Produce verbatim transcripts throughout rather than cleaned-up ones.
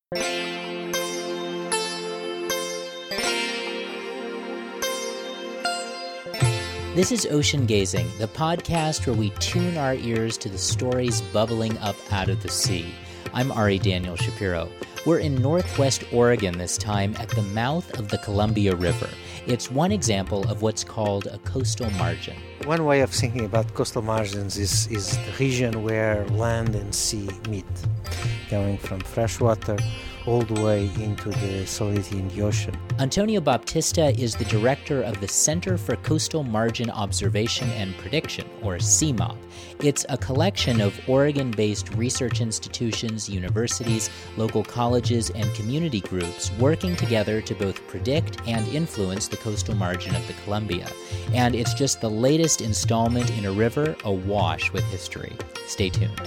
This is Ocean Gazing, the podcast where we tune our ears to the stories bubbling up out of the sea. I'm Ari Daniel Shapiro. We're in Northwest Oregon this time at the mouth of the Columbia River. It's one example of what's called a coastal margin. One way of thinking about coastal margins is, is the region where land and sea meet, going from freshwater all the way into the solidity in the ocean. Antonio Baptista is the director of the Center for Coastal Margin Observation and Prediction, or C M O P. It's a collection of Oregon-based research institutions, universities, local colleges, and community groups working together to both predict and influence the coastal margin of the Columbia. And it's just the latest installment in a river awash with history. Stay tuned.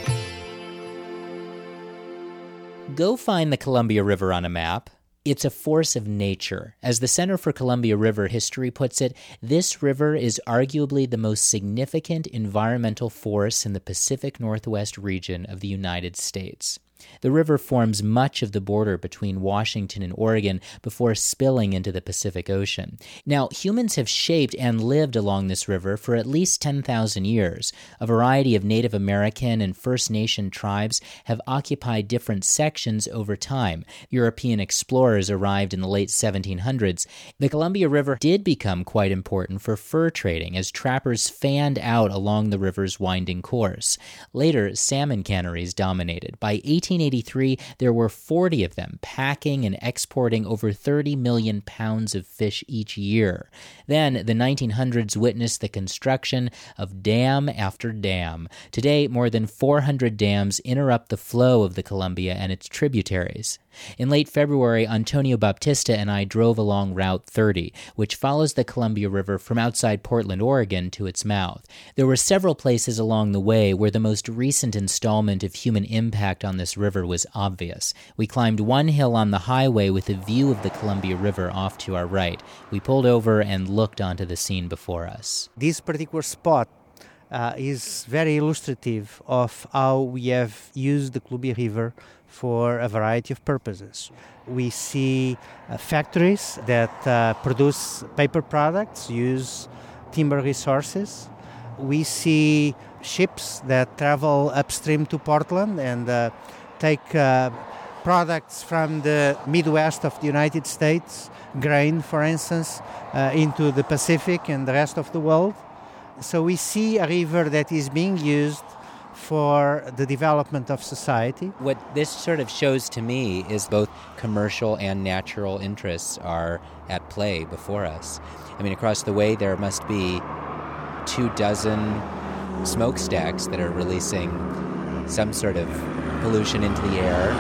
Go find the Columbia River on a map. It's a force of nature. As the Center for Columbia River History puts it, this river is arguably the most significant environmental force in the Pacific Northwest region of the United States. The river forms much of the border between Washington and Oregon before spilling into the Pacific Ocean. Now, humans have shaped and lived along this river for at least ten thousand years. A variety of Native American and First Nation tribes have occupied different sections over time. European explorers arrived in the late seventeen hundreds. The Columbia River did become quite important for fur trading as trappers fanned out along the river's winding course. Later, salmon canneries dominated. By eighteen eighty-three, there were forty of them, packing and exporting over thirty million pounds of fish each year. Then, the nineteen hundreds witnessed the construction of dam after dam. Today, more than four hundred dams interrupt the flow of the Columbia and its tributaries. In late February, Antonio Baptista and I drove along Route thirty, which follows the Columbia River from outside Portland, Oregon, to its mouth. There were several places along the way where the most recent installment of human impact on this river was obvious. We climbed one hill on the highway with a view of the Columbia River off to our right. We pulled over and looked onto the scene before us. This particular spot uh, is very illustrative of how we have used the Columbia River for a variety of purposes. We see uh, factories that uh, produce paper products, use timber resources. We see ships that travel upstream to Portland and uh, take uh, products from the Midwest of the United States, grain, for instance, uh, into the Pacific and the rest of the world. So we see a river that is being used for the development of society. What this sort of shows to me is both commercial and natural interests are at play before us. I mean, across the way there must be two dozen smokestacks that are releasing some sort of pollution into the air.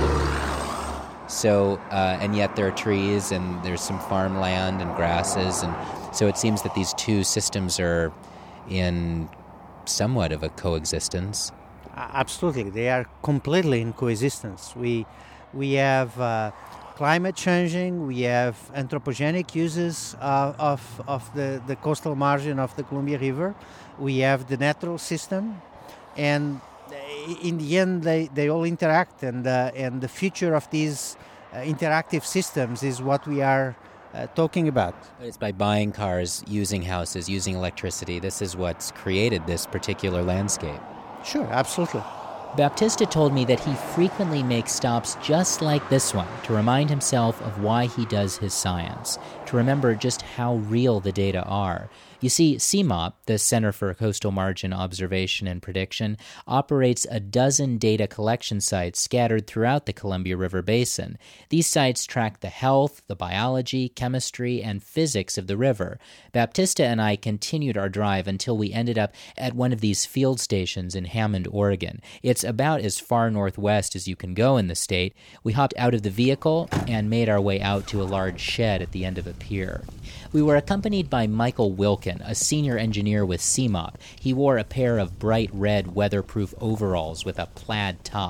So, uh, and yet there are trees and there's some farmland and grasses, and so it seems that these two systems are in somewhat of a coexistence. Absolutely, they are completely in coexistence. We we have uh, climate changing, we have anthropogenic uses uh, of of the, the coastal margin of the Columbia River, we have the natural system, and in the end they, they all interact, and uh, and the future of these uh, interactive systems is what we are Uh, talking about. It's by buying cars, using houses, using electricity. This is what's created this particular landscape. Sure, absolutely. Baptista told me that he frequently makes stops just like this one to remind himself of why he does his science, to remember just how real the data are. You see, C M O P, the Center for Coastal Margin Observation and Prediction, operates a dozen data collection sites scattered throughout the Columbia River Basin. These sites track the health, the biology, chemistry, and physics of the river. Baptista and I continued our drive until we ended up at one of these field stations in Hammond, Oregon. It's about as far northwest as you can go in the state. We hopped out of the vehicle and made our way out to a large shed at the end of a pier. We were accompanied by Michael Wilkin, a senior engineer with C M O P. He wore a pair of bright red weatherproof overalls with a plaid top.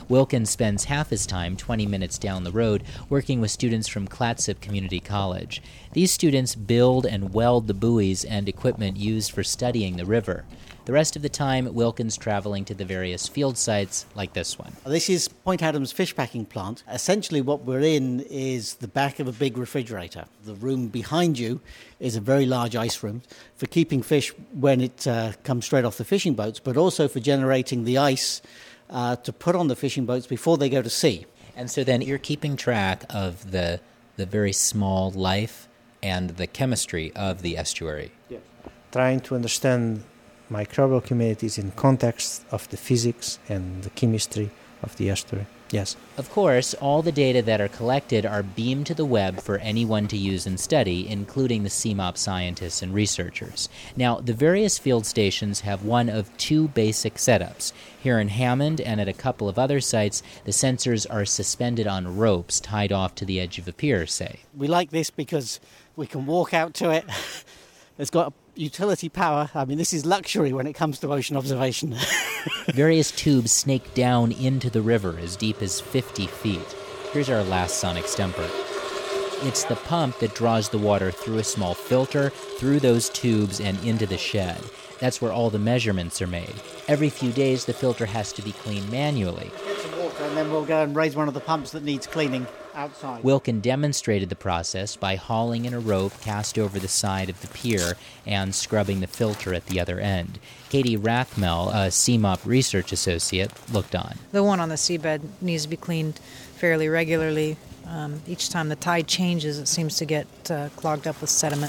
Wilkins spends half his time, twenty minutes down the road, working with students from Clatsop Community College. These students build and weld the buoys and equipment used for studying the river. The rest of the time, Wilkins traveling to the various field sites like this one. This is Point Adams fish packing plant. Essentially what we're in is the back of a big refrigerator. The room behind you is a very large ice room for keeping fish when it uh, comes straight off the fishing boats, but also for generating the ice uh, to put on the fishing boats before they go to sea. And so then you're keeping track of the the very small life and the chemistry of the estuary. Yes. Trying to understand microbial communities in context of the physics and the chemistry of the estuary. Yes. Of course, all the data that are collected are beamed to the web for anyone to use and study, including the C M O P scientists and researchers. Now, the various field stations have one of two basic setups. Here in Hammond and at a couple of other sites, the sensors are suspended on ropes tied off to the edge of a pier, say. We like this because we can walk out to it. It's got utility power. I mean, this is luxury when it comes to ocean observation. Various tubes snake down into the river as deep as fifty feet. Here's our last sonic stumper. It's the pump that draws the water through a small filter, through those tubes and into the shed. That's where all the measurements are made. Every few days, the filter has to be cleaned manually. Get some water and then we'll go and raise one of the pumps that needs cleaning outside. Wilkin demonstrated the process by hauling in a rope cast over the side of the pier and scrubbing the filter at the other end. Katie Rathmel, a C M O P research associate, looked on. The one on the seabed needs to be cleaned fairly regularly. Um, each time the tide changes, it seems to get uh, clogged up with sediment.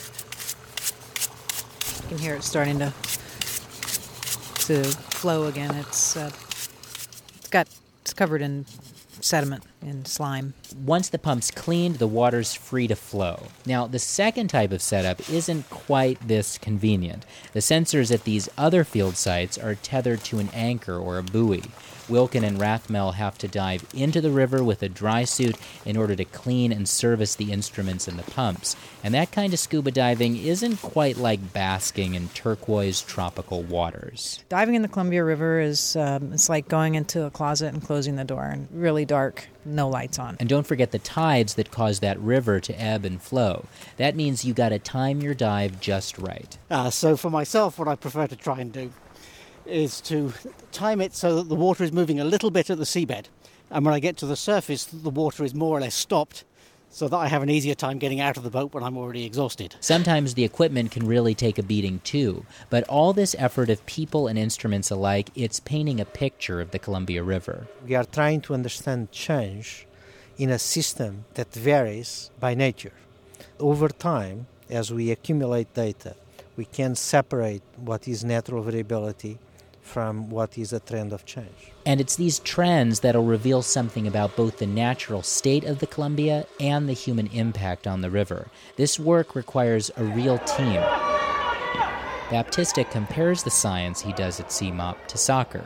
You can hear it starting to to flow again. It's uh, it's got it's covered in sediment and slime. Once the pump's cleaned, the water's free to flow. Now, the second type of setup isn't quite this convenient. The sensors at these other field sites are tethered to an anchor or a buoy. Wilkin and Rathmel have to dive into the river with a dry suit in order to clean and service the instruments and the pumps. And that kind of scuba diving isn't quite like basking in turquoise tropical waters. Diving in the Columbia River is um, it's like going into a closet and closing the door, and really dark, no lights on. And don't forget the tides that cause that river to ebb and flow. That means you got to time your dive just right. Uh, so for myself, what I prefer to try and do is to time it so that the water is moving a little bit at the seabed. And when I get to the surface, the water is more or less stopped, so that I have an easier time getting out of the boat when I'm already exhausted. Sometimes the equipment can really take a beating too, but all this effort of people and instruments alike, it's painting a picture of the Columbia River. We are trying to understand change in a system that varies by nature. Over time, as we accumulate data, we can separate what is natural variability from what is a trend of change. And it's these trends that'll reveal something about both the natural state of the Columbia and the human impact on the river. This work requires a real team. Baptista compares the science he does at C M O P to soccer.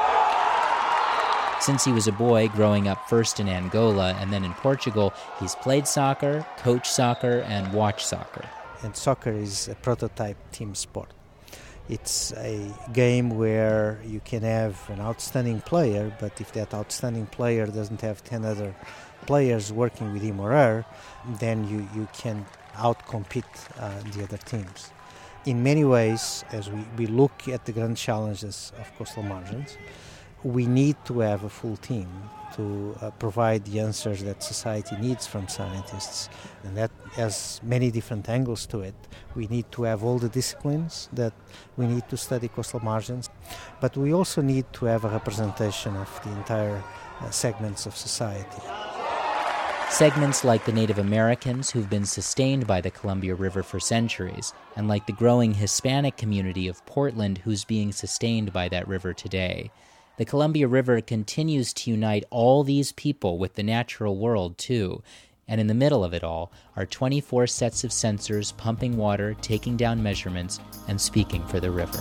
Since he was a boy growing up first in Angola and then in Portugal, he's played soccer, coached soccer, and watched soccer. And soccer is a prototype team sport. It's a game where you can have an outstanding player, but if that outstanding player doesn't have ten other players working with him or her, then you, you can outcompete uh, the other teams. In many ways, as we, we look at the grand challenges of coastal margins, we need to have a full team to uh, provide the answers that society needs from scientists. And that has many different angles to it. We need to have all the disciplines that we need to study coastal margins, but we also need to have a representation of the entire uh, segments of society. Segments like the Native Americans who've been sustained by the Columbia River for centuries, and like the growing Hispanic community of Portland who's being sustained by that river today. The Columbia River continues to unite all these people with the natural world, too. And in the middle of it all are twenty-four sets of sensors pumping water, taking down measurements, and speaking for the river.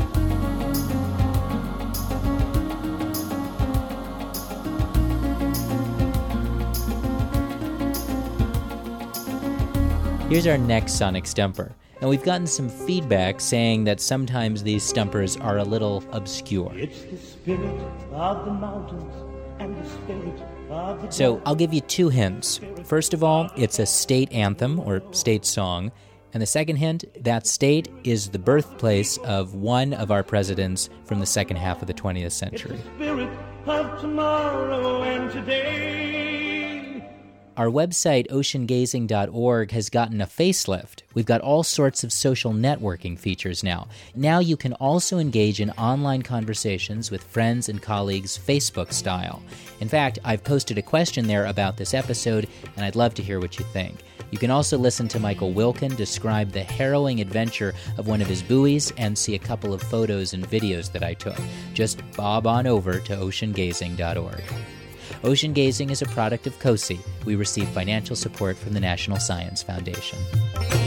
Here's our next sonic stumper. And we've gotten some feedback saying that sometimes these stumpers are a little obscure. It's the spirit of the mountains So I'll give you two hints. First of all, it's a state anthem or state song. And the second hint, that state is the birthplace of one of our presidents from the second half of the twentieth century. It's the spirit of tomorrow and today. Our website, ocean gazing dot org, has gotten a facelift. We've got all sorts of social networking features now. Now you can also engage in online conversations with friends and colleagues Facebook style. In fact, I've posted a question there about this episode, and I'd love to hear what you think. You can also listen to Michael Wilken describe the harrowing adventure of one of his buoys and see a couple of photos and videos that I took. Just bob on over to ocean gazing dot org. Ocean Gazing is a product of COSI. We receive financial support from the National Science Foundation.